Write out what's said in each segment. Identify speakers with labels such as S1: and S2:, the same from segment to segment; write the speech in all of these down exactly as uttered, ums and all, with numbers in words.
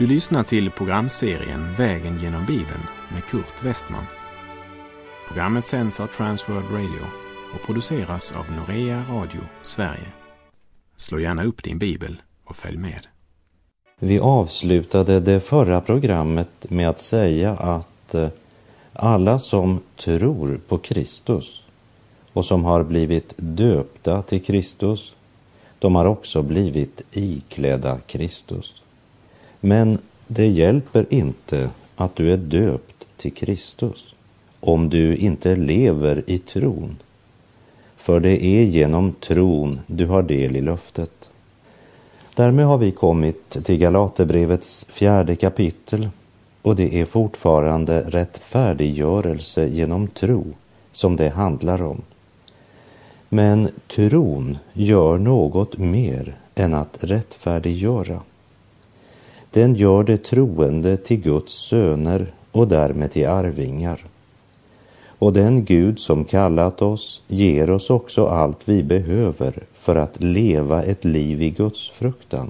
S1: Du lyssnar till programserien Vägen genom Bibeln med Kurt Westman. Programmet sänds av Transworld Radio och produceras av Norea Radio Sverige. Slå gärna upp din bibel och följ med.
S2: Vi avslutade det förra programmet med att säga att alla som tror på Kristus och som har blivit döpta till Kristus, de har också blivit iklädda Kristus. Men det hjälper inte att du är döpt till Kristus om du inte lever i tron. För det är genom tron du har del i löftet. Därmed har vi kommit till Galaterbrevets fjärde kapitel, och det är fortfarande rättfärdiggörelse genom tro som det handlar om. Men tron gör något mer än att rättfärdiggöra. Den gör det troende till Guds söner och därmed till arvingar. Och den Gud som kallat oss ger oss också allt vi behöver för att leva ett liv i Guds fruktan.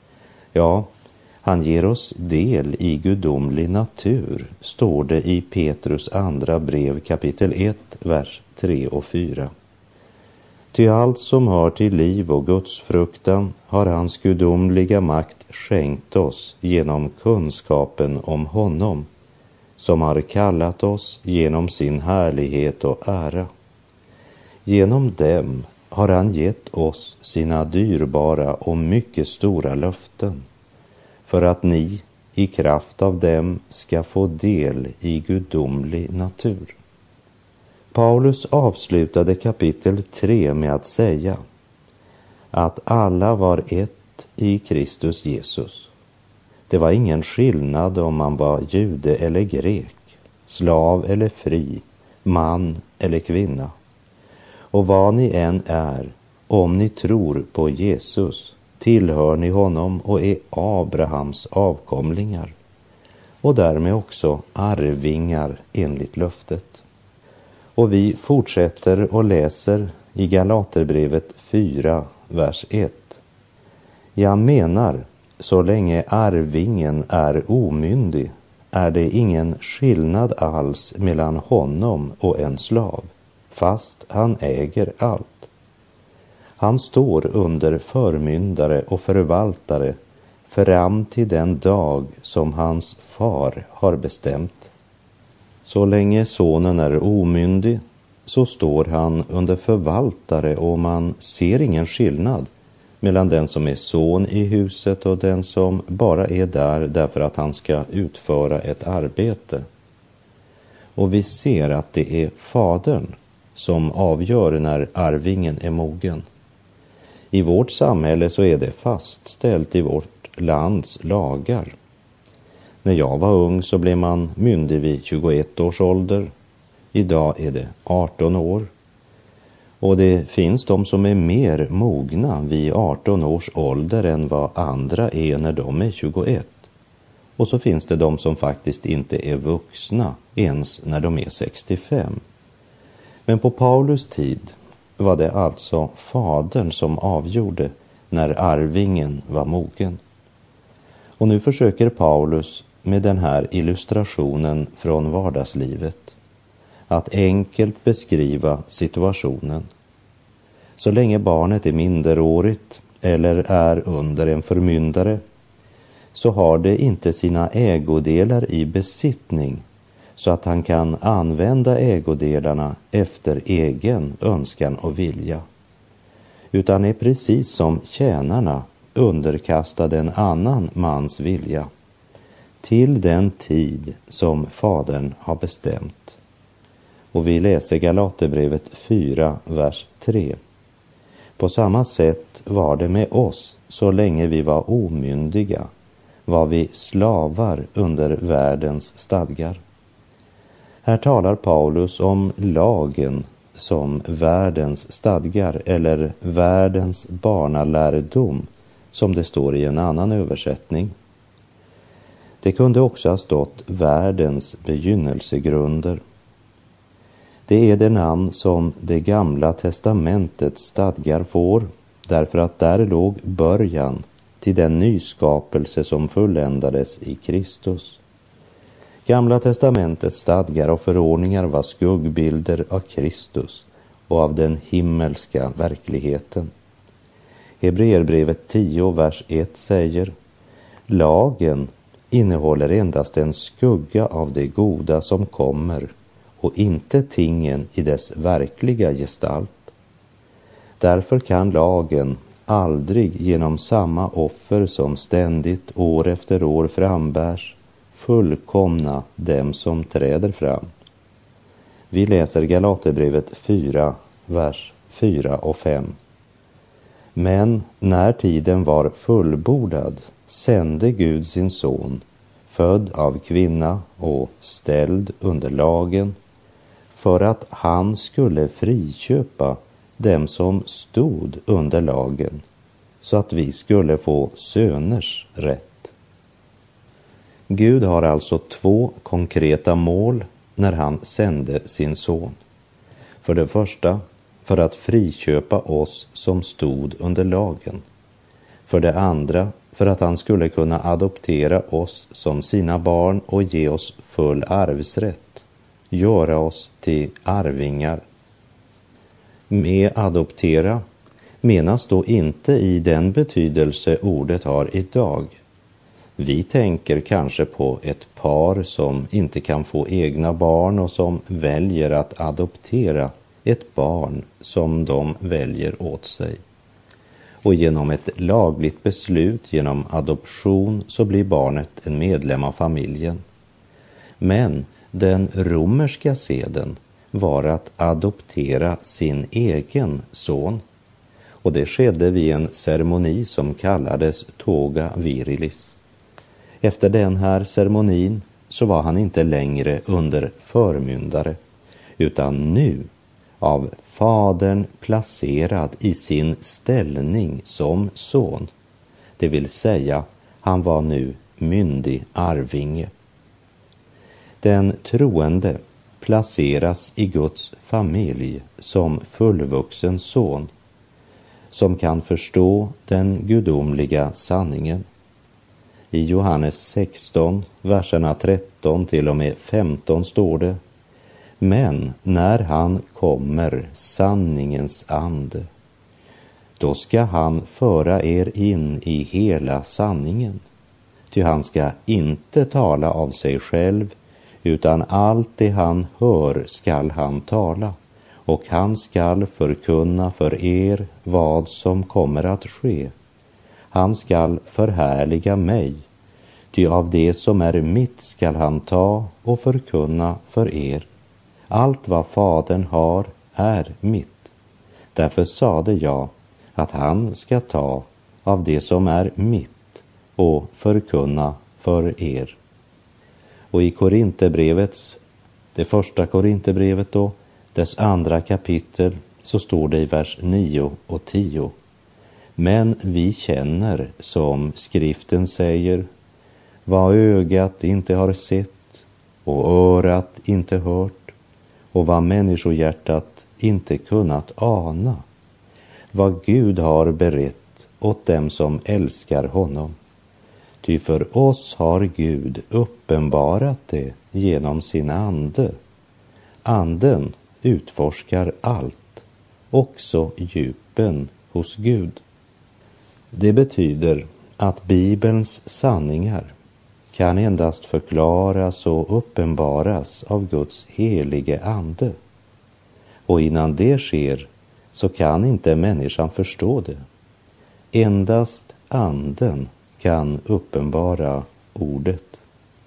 S2: Ja, han ger oss del i gudomlig natur, står det i Petrus andra brev kapitel ett, vers tre och fyra. Ty allt som hör till liv och Guds fruktan har hans gudomliga makt skänkt oss genom kunskapen om honom, som har kallat oss genom sin härlighet och ära. Genom dem har han gett oss sina dyrbara och mycket stora löften, för att ni i kraft av dem ska få del i gudomlig natur. Paulus avslutade kapitel tre med att säga att alla var ett i Kristus Jesus. Det var ingen skillnad om man var jude eller grek, slav eller fri, man eller kvinna. Och vad ni än är, om ni tror på Jesus, tillhör ni honom och är Abrahams avkomlingar, och därmed också arvingar enligt löftet. Och vi fortsätter och läser i Galaterbrevet fyra, vers ett. Jag menar, så länge arvingen är omyndig är det ingen skillnad alls mellan honom och en slav, fast han äger allt. Han står under förmyndare och förvaltare fram till den dag som hans far har bestämt. Så länge sonen är omyndig så står han under förvaltare, och man ser ingen skillnad mellan den som är son i huset och den som bara är där därför att han ska utföra ett arbete. Och vi ser att det är fadern som avgör när arvingen är mogen. I vårt samhälle så är det fastställt i vårt lands lagar. När jag var ung så blev man myndig vid tjugoett års ålder. Idag är det arton år. Och det finns de som är mer mogna vid arton års ålder än vad andra är när de är tjugoett. Och så finns det de som faktiskt inte är vuxna ens när de är sextiofem. Men på Paulus tid var det alltså fadern som avgjorde när arvingen var mogen. Och nu försöker Paulus med den här illustrationen från vardagslivet att enkelt beskriva situationen. Så länge barnet är minderårigt eller är under en förmyndare så har det inte sina ägodelar i besittning så att han kan använda ägodelarna efter egen önskan och vilja, utan är precis som tjänarna underkastad en annan mans vilja till den tid som fadern har bestämt. Och vi läser Galaterbrevet fyra, vers tre. På samma sätt var det med oss så länge vi var omyndiga, var vi slavar under världens stadgar. Här talar Paulus om lagen som världens stadgar, eller världens barnalärdom, som det står i en annan översättning. Det kunde också ha stått världens begynnelsegrunder. Det är det namn som det gamla testamentets stadgar får, därför att där låg början till den nyskapelse som fulländades i Kristus. Gamla testamentets stadgar och förordningar var skuggbilder av Kristus och av den himmelska verkligheten. Hebreerbrevet tio, vers ett säger: lagen innehåller endast en skugga av det goda som kommer och inte tingen i dess verkliga gestalt. Därför kan lagen aldrig genom samma offer som ständigt år efter år frambärs fullkomna dem som träder fram. Vi läser Galaterbrevet fyra, vers fyra och fem. Men när tiden var fullbordad sände Gud sin son, född av kvinna och ställd under lagen, för att han skulle friköpa dem som stod under lagen, så att vi skulle få söners rätt. Gud har alltså två konkreta mål när han sände sin son. För det första, för att friköpa oss som stod under lagen. För det andra, för att han skulle kunna adoptera oss som sina barn och ge oss full arvsrätt, göra oss till arvingar. Med adoptera menas då inte i den betydelse ordet har idag. Vi tänker kanske på ett par som inte kan få egna barn och som väljer att adoptera ett barn som de väljer åt sig. Och genom ett lagligt beslut, genom adoption, så blir barnet en medlem av familjen. Men den romerska seden var att adoptera sin egen son. Och det skedde vid en ceremoni som kallades toga virilis. Efter den här ceremonin så var han inte längre under förmyndare, utan nu av fadern placerad i sin ställning som son. Det vill säga, han var nu myndig arvinge. Den troende placeras i Guds familj som fullvuxen son, som kan förstå den gudomliga sanningen. I Johannes sexton, verserna tretton till och med femton står det: men när han kommer, sanningens ande, då ska han föra er in i hela sanningen. Ty han ska inte tala av sig själv, utan allt det han hör skall han tala, och han skall förkunna för er vad som kommer att ske. Han skall förhärliga mig, ty av det som är mitt skall han ta och förkunna för er. Allt vad fadern har är mitt. Därför sade jag att han ska ta av det som är mitt och förkunna för er. Och i Korinthierbrevets, det första Korinthierbrevet då, dess andra kapitel, så står det i vers nio och tio. Men vi känner, som skriften säger, vad ögat inte har sett och örat inte hört och vad människohjärtat inte kunnat ana, vad Gud har berett åt dem som älskar honom. Ty för oss har Gud uppenbarat det genom sin ande. Anden utforskar allt, också djupen hos Gud. Det betyder att Bibelns sanningar kan endast förklaras och uppenbaras av Guds helige ande. Och innan det sker så kan inte människan förstå det. Endast anden kan uppenbara ordet.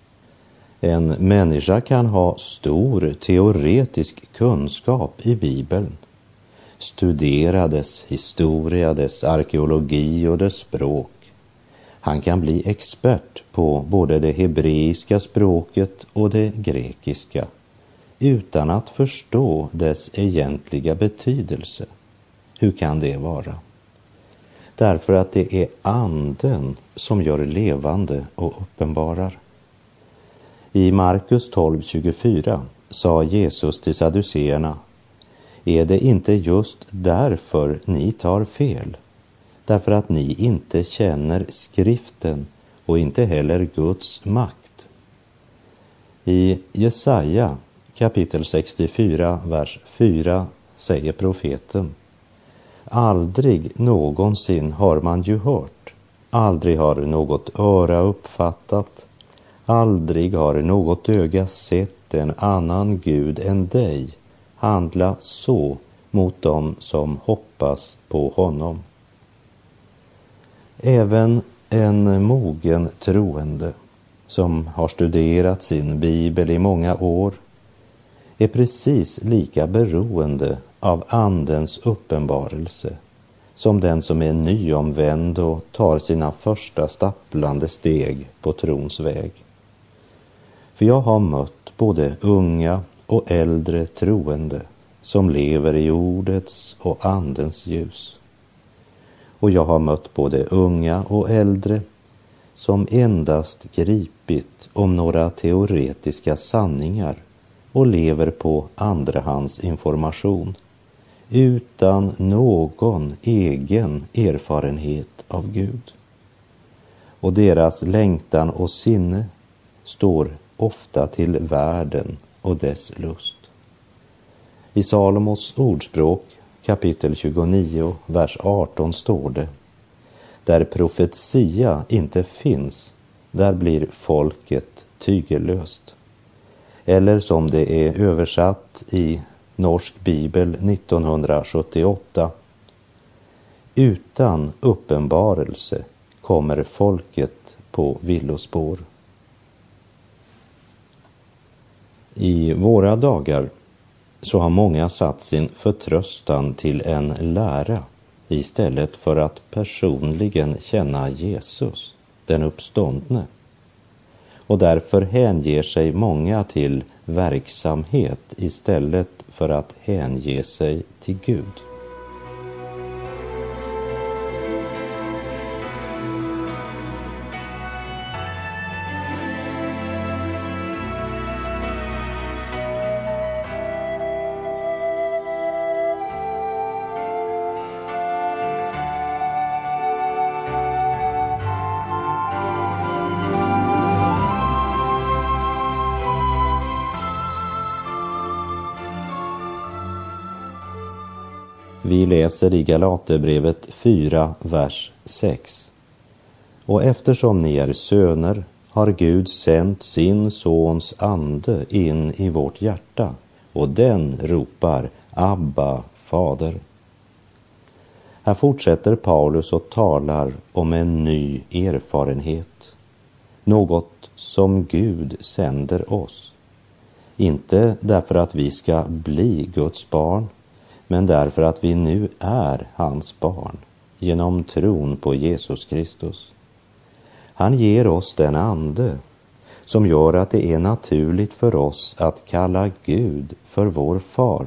S2: En människa kan ha stor teoretisk kunskap i Bibeln, studera dess historia, dess arkeologi och dess språk. Han kan bli expert på både det hebreiska språket och det grekiska, utan att förstå dess egentliga betydelse. Hur kan det vara? Därför att det är anden som gör levande och uppenbarar. I Markus tolv tjugofyra sa Jesus till sadduceerna: är det inte just därför ni tar fel? därför att ni inte känner skriften och inte heller Guds makt. I Jesaja kapitel sextiofyra, vers fyra säger profeten: aldrig någonsin har man ju hört, aldrig har något öra uppfattat, aldrig har något öga sett en annan Gud än dig handla så mot dem som hoppas på honom. Även en mogen troende som har studerat sin bibel i många år är precis lika beroende av andens uppenbarelse som den som är nyomvänd och tar sina första stapplande steg på trons väg. För jag har mött både unga och äldre troende som lever i ordets och andens ljus. Och jag har mött både unga och äldre som endast gripit om några teoretiska sanningar och lever på andrahandsinformation utan någon egen erfarenhet av Gud. Och deras längtan och sinne står ofta till världen och dess lust. I Salomos ordspråk kapitel tjugonio, vers arton står det: där profetia inte finns, där blir folket tygellöst. Eller som det är översatt i Norsk bibel nittonhundrasjuttioåtta: utan uppenbarelse kommer folket på villospår. I våra dagar så har många satt sin förtröstan till en lära istället för att personligen känna Jesus, den uppståndne. Och därför hänger sig många till verksamhet istället för att hänge sig till Gud. Vi läser i Galaterbrevet fyra, vers sex. Och eftersom ni är söner har Gud sänt sin sons ande in i vårt hjärta, och den ropar: Abba, fader. Här fortsätter Paulus och talar om en ny erfarenhet. Något som Gud sänder oss. Inte därför att vi ska bli Guds barn, men därför att vi nu är hans barn genom tron på Jesus Kristus. Han ger oss den ande som gör att det är naturligt för oss att kalla Gud för vår far.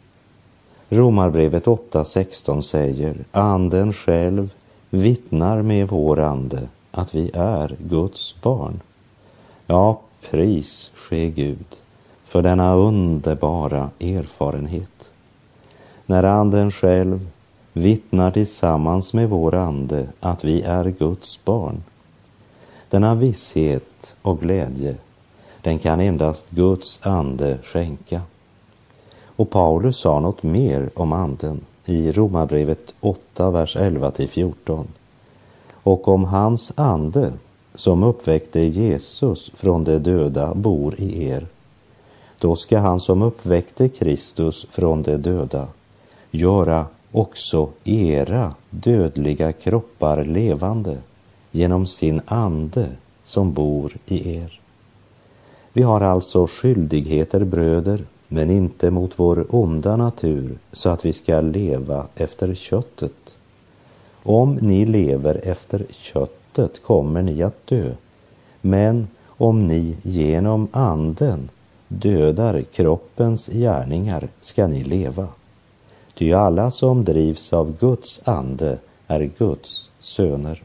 S2: Romarbrevet åtta sexton säger: anden själv vittnar med vår ande att vi är Guds barn. Ja, pris ske Gud för denna underbara erfarenhet. När anden själv vittnar tillsammans med vår ande att vi är Guds barn. Denna visshet och glädje, den kan endast Guds ande skänka. Och Paulus sa något mer om anden i Romarbrevet åtta, vers elva till fjorton. Och om hans ande som uppväckte Jesus från de döda bor i er, då ska han som uppväckte Kristus från de döda göra också era dödliga kroppar levande genom sin ande som bor i er. Vi har alltså skyldigheter, bröder, men inte mot vår onda natur, så att vi ska leva efter köttet. Om ni lever efter köttet kommer ni att dö, men om ni genom anden dödar kroppens gärningar ska ni leva. Ty alla som drivs av Guds ande är Guds söner.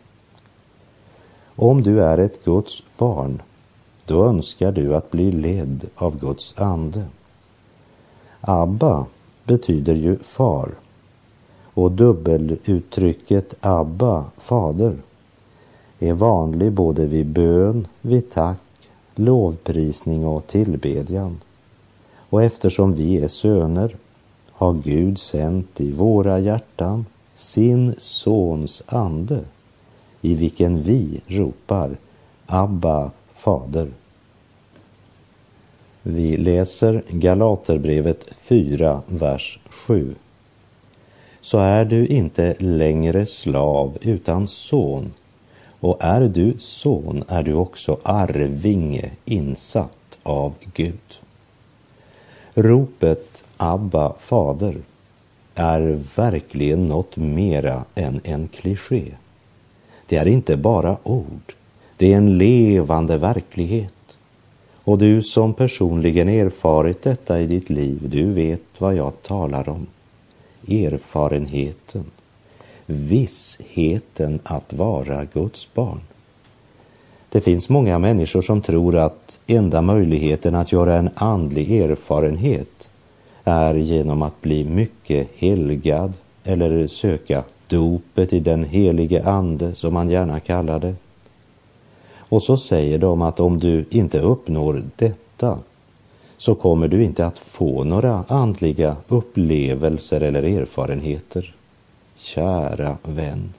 S2: Om du är ett Guds barn, då önskar du att bli ledd av Guds ande. Abba betyder ju far. och dubbeluttrycket Abba, fader, är vanlig både vid bön, vid tack, lovprisning och tillbedjan. Och eftersom vi är söner har Gud sänt i våra hjärtan sin sons ande, i vilken vi ropar Abba, fader. Vi läser Galaterbrevet fyra, vers sju. Så är du inte längre slav utan son, och är du son är du också arvinge, insatt av Gud. Ropet Abba, fader är verkligen något mera än en kliché. Det är inte bara ord, det är en levande verklighet. Och du som personligen erfarit detta i ditt liv, du vet vad jag talar om. Erfarenheten, vissheten att vara Guds barn. Det finns många människor som tror att enda möjligheten att göra en andlig erfarenhet är genom att bli mycket helgad eller söka dopet i den helige ande, som man gärna kallar det. Och så säger de att om du inte uppnår detta så kommer du inte att få några andliga upplevelser eller erfarenheter. Kära vän,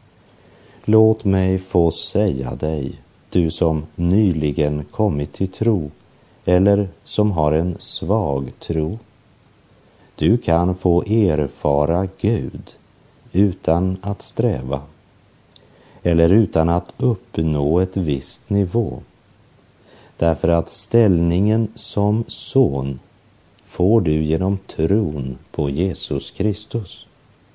S2: låt mig få säga dig, du som nyligen kommit till tro eller som har en svag tro. Du kan få erfara Gud utan att sträva eller utan att uppnå ett visst nivå. Därför att ställningen som son får du genom tron på Jesus Kristus.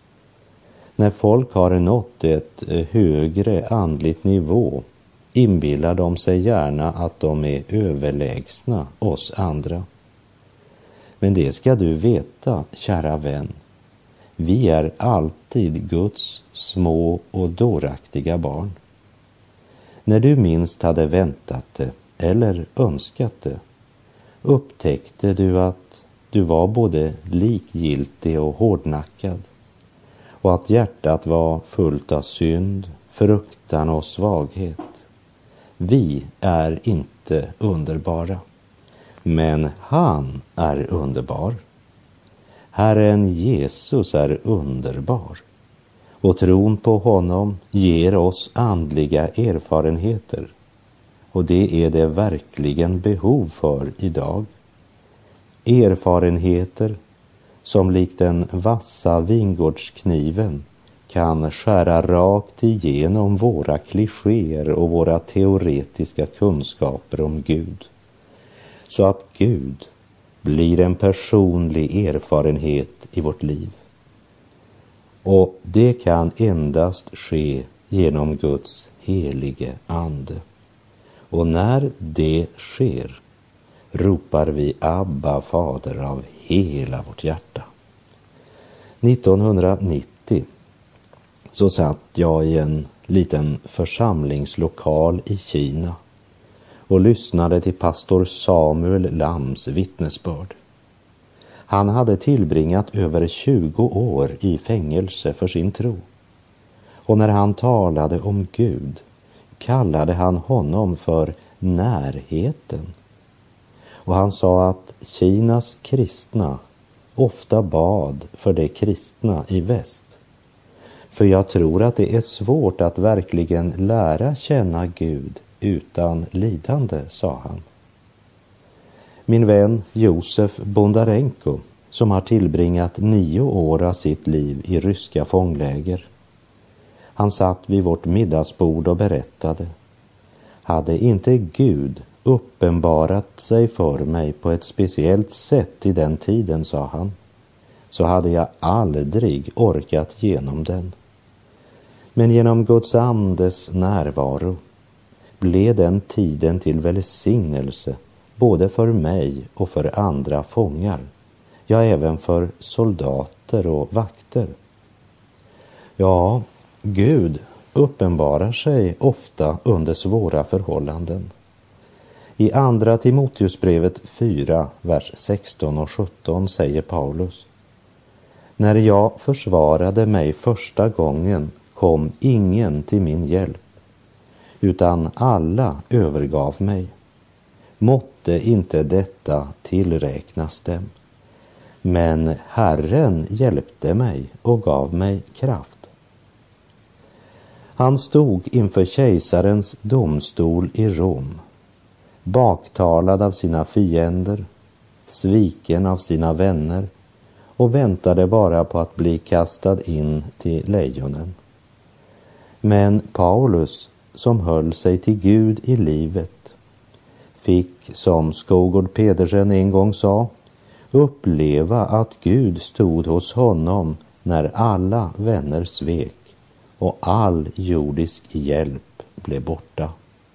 S2: När folk har nått ett högre andligt nivå inbillar de sig gärna att de är överlägsna oss andra. Men det ska du veta, kära vän. Vi är alltid Guds små och dåraktiga barn. När du minst hade väntat det eller önskat det, upptäckte du att du var både likgiltig och hårdnackad, och att hjärtat var fullt av synd, fruktan och svaghet. Vi är inte underbara, men han är underbar. Herren Jesus är underbar, och tron på honom ger oss andliga erfarenheter, och det är det verkligen behov för idag. Erfarenheter som likt den vassa vingårdskniven kan skära rakt igenom våra klichéer och våra teoretiska kunskaper om Gud, så att Gud blir en personlig erfarenhet i vårt liv. Och det kan endast ske genom Guds helige ande. Och när det sker ropar vi Abba, fader, av hela vårt hjärta. nittonhundranittio så satt jag i en liten församlingslokal i Kina och lyssnade till pastor Samuel Lams vittnesbörd. Han hade tillbringat över tjugo år i fängelse för sin tro. Och när han talade om Gud kallade han honom för närheten. Och han sa att Kinas kristna ofta bad för de kristna i väst. För jag tror att det är svårt att verkligen lära känna Gud utan lidande, sa han. Min vän Josef Bondarenko, som har tillbringat nio år av sitt liv i ryska fångläger. Han satt vid vårt middagsbord och berättade: hade inte Gud uppenbarat sig för mig på ett speciellt sätt i den tiden, sa han, så hade jag aldrig orkat genom den. Men genom Guds andes närvaro blev den tiden till välsignelse både för mig och för andra fångar, ja, även för soldater och vakter. Ja, Gud uppenbarar sig ofta under svåra förhållanden. I andra Timoteusbrevet fyra, vers sexton och sjutton säger Paulus: När jag försvarade mig första gången kom ingen till min hjälp, utan alla övergav mig. Måtte inte detta tillräknas dem. Men Herren hjälpte mig och gav mig kraft. Han stod inför kejsarens domstol i Rom, baktalad av sina fiender, sviken av sina vänner och väntade bara på att bli kastad in till lejonen. Men Paulus, som höll sig till Gud i livet, fick, som Skogård Pedersen en gång sa, uppleva att Gud stod hos honom när alla vänner svek och all jordisk hjälp blev borta.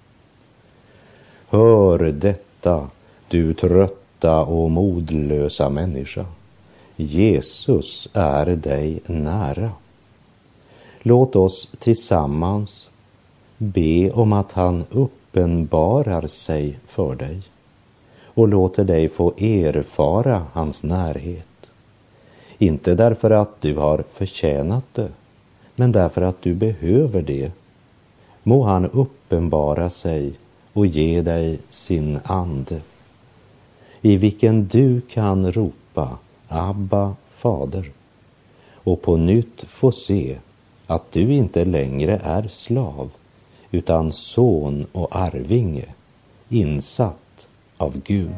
S2: Hör detta, du trötta och modlösa människa. Jesus är dig nära. Låt oss tillsammans be om att han uppenbarar sig för dig och låter dig få erfara hans närhet. Inte därför att du har förtjänat det, men därför att du behöver det. Må han uppenbara sig och ge dig sin ande, i vilken du kan ropa Abba, Fader, och på nytt få se att du inte längre är slav, utan son och arvinge, insatt av Gud.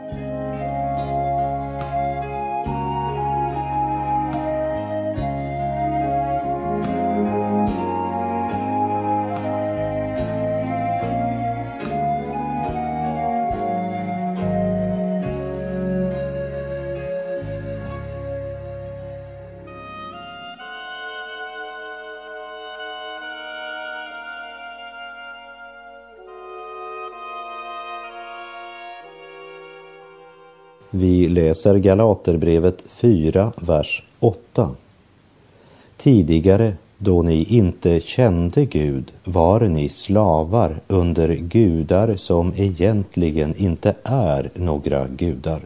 S2: Vi läser Galaterbrevet fyra, vers åtta. Tidigare, då ni inte kände Gud, var ni slavar under gudar som egentligen inte är några gudar.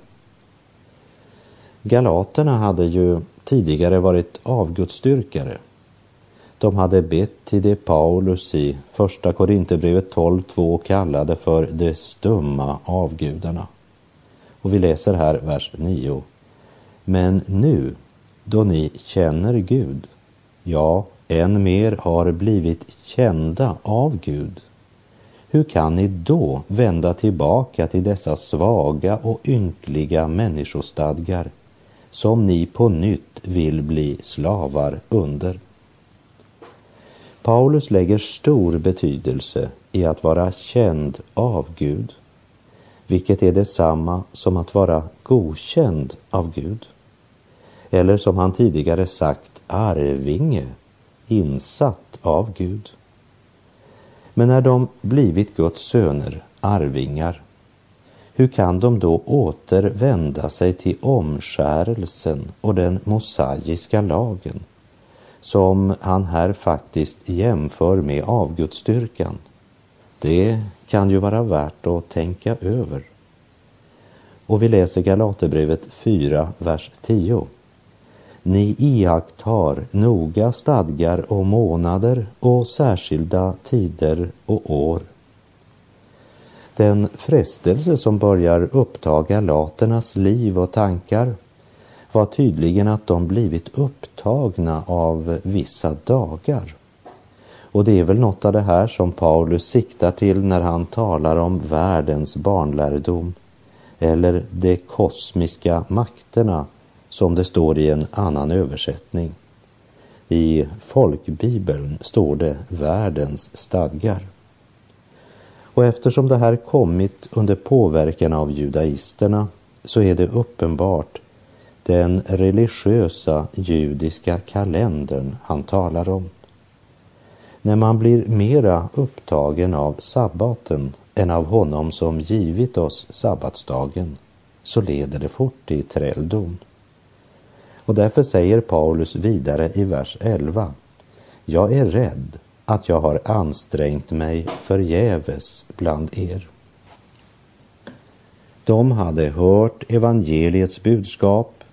S2: Galaterna hade ju tidigare varit avgudsdyrkare. De hade bett till det Paulus i första Korinthierbrevet tolv två kallade för de stumma avgudarna. Och vi läser här vers nio. Men nu, då ni känner Gud, ja, än mer har blivit kända av Gud, hur kan ni då vända tillbaka till dessa svaga och ynkliga människostadgar som ni på nytt vill bli slavar under? Paulus lägger stor betydelse i att vara känd av Gud, vilket är detsamma som att vara godkänd av Gud. Eller som han tidigare sagt, arvinge, insatt av Gud. Men när de blivit Guds söner, arvingar, hur kan de då återvända sig till omskärelsen och den mosaiska lagen, som han här faktiskt jämför med avgudsdyrkan? Det kan ju vara värt att tänka över. Och vi läser Galaterbrevet fyra, vers tio. Ni iakttar noga stadgar och månader och särskilda tider och år. Den frestelse som börjar uppta galaternas liv och tankar var tydligen att de blivit upptagna av vissa dagar. Och det är väl något av det här som Paulus siktar till när han talar om världens barnlärdom, eller de kosmiska makterna, som det står i en annan översättning. I folkbibeln står det världens stadgar. Och eftersom det här kommit under påverkan av judaisterna, så är det uppenbart den religiösa judiska kalendern han talar om. När man blir mera upptagen av sabbaten än av honom som givit oss sabbatsdagen, så leder det fort till träldom. Och därför säger Paulus vidare i vers elva: Jag är rädd att jag har ansträngt mig förgäves bland er. De hade hört evangeliets budskap,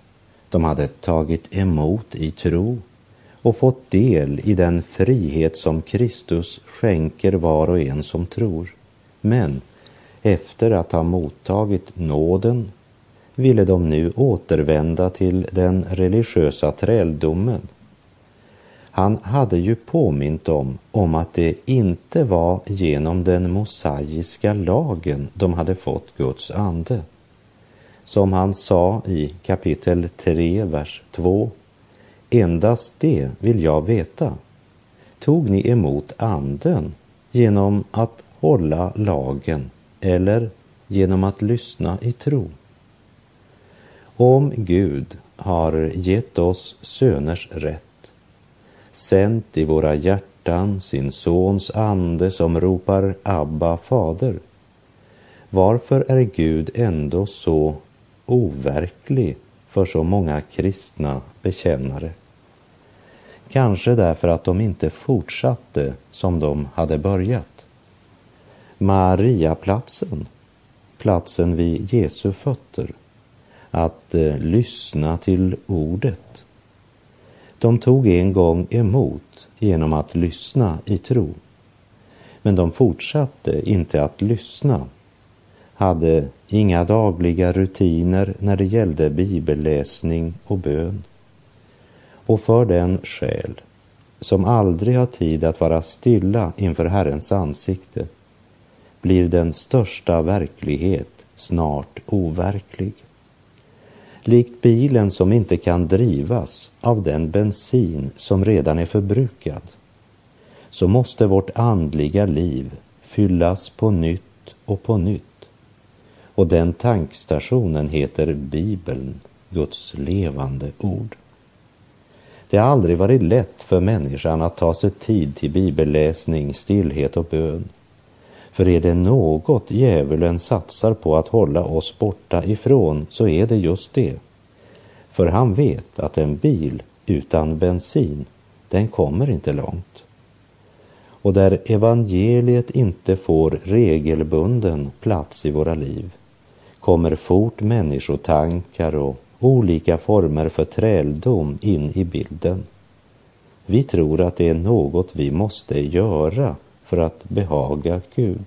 S2: De hade tagit emot i tro och fått del i den frihet som Kristus skänker var och en som tror. Men efter att ha mottagit nåden ville de nu återvända till den religiösa träldomen. Han hade ju påmint dem om att det inte var genom den mosaiska lagen de hade fått Guds ande. Som han sa i kapitel tre, vers två: endast det vill jag veta. Tog ni emot anden genom att hålla lagen eller genom att lyssna i tro? Om Gud har gett oss söners rätt, sänt i våra hjärtan sin sons ande som ropar Abba, fader, varför är Gud ändå så overklig för så många kristna bekännare? Kanske därför att de inte fortsatte som de hade börjat. Mariaplatsen, platsen vid Jesu fötter, att eh, lyssna till ordet. De tog en gång emot genom att lyssna i tro. Men de fortsatte inte att lyssna, hade inga dagliga rutiner när det gällde bibelläsning och bön. Och för den själ som aldrig har tid att vara stilla inför Herrens ansikte blir den största verklighet snart overklig. Likt bilen som inte kan drivas av den bensin som redan är förbrukad, så måste vårt andliga liv fyllas på nytt och på nytt. Och den tankstationen heter Bibeln, Guds levande ord. Det har aldrig varit lätt för människan att ta sig tid till bibelläsning, stillhet och bön. För är det något djävulen satsar på att hålla oss borta ifrån, så är det just det. För han vet att en bil utan bensin, den kommer inte långt. Och där evangeliet inte får regelbunden plats i våra liv, kommer fort människotankar och olika former för träldom in i bilden. Vi tror att det är något vi måste göra för att behaga Gud.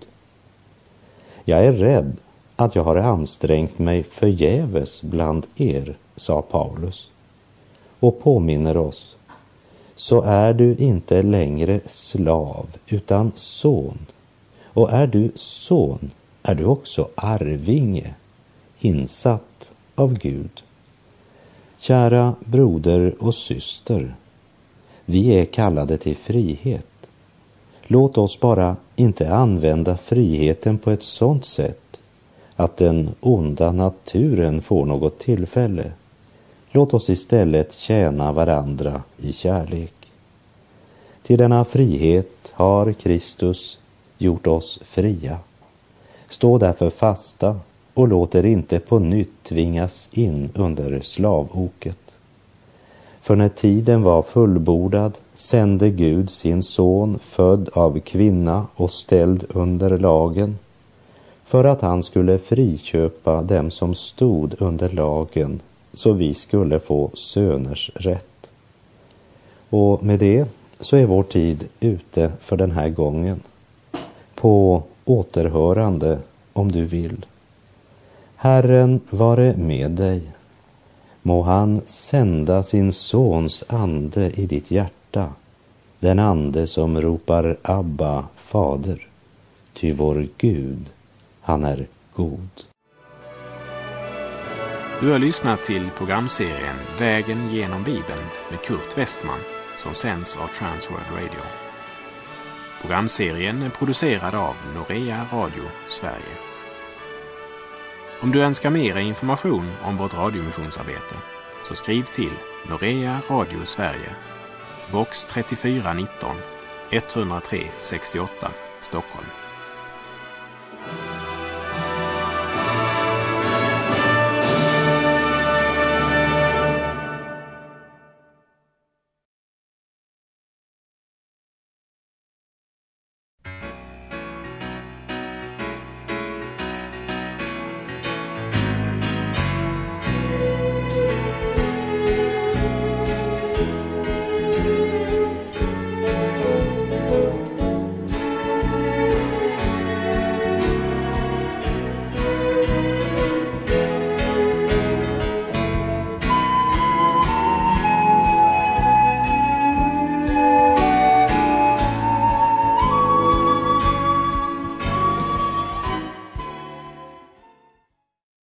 S2: Jag är rädd att jag har ansträngt mig förgäves bland er, sa Paulus, och påminner oss: så är du inte längre slav utan son, och är du son är du också arvinge, insatt av Gud. Kära broder och syster, vi är kallade till frihet. Låt oss bara inte använda friheten på ett sådant sätt att den onda naturen får något tillfälle. Låt oss istället tjäna varandra i kärlek. Till denna frihet har Kristus gjort oss fria. Stå därför fasta och låt er inte på nytt tvingas in under slavoket. För när tiden var fullbordad sände Gud sin son, född av kvinna och ställd under lagen, för att han skulle friköpa dem som stod under lagen, så vi skulle få söners rätt. Och med det så är vår tid ute för den här gången. På återhörande om du vill. Herren vare med dig. Må han sända sin sons ande i ditt hjärta, den ande som ropar Abba, fader. Ty vår Gud, han är god.
S1: Du har lyssnat till programserien Vägen genom Bibeln med Kurt Westman, som sänds av Transworld Radio. Programserien är producerad av Norea Radio Sverige. Om du önskar mer information om vårt radiomissionsarbete, så skriv till Norea Radio Sverige, box trettiofyra nitton, etthundratre sextioåtta, Stockholm.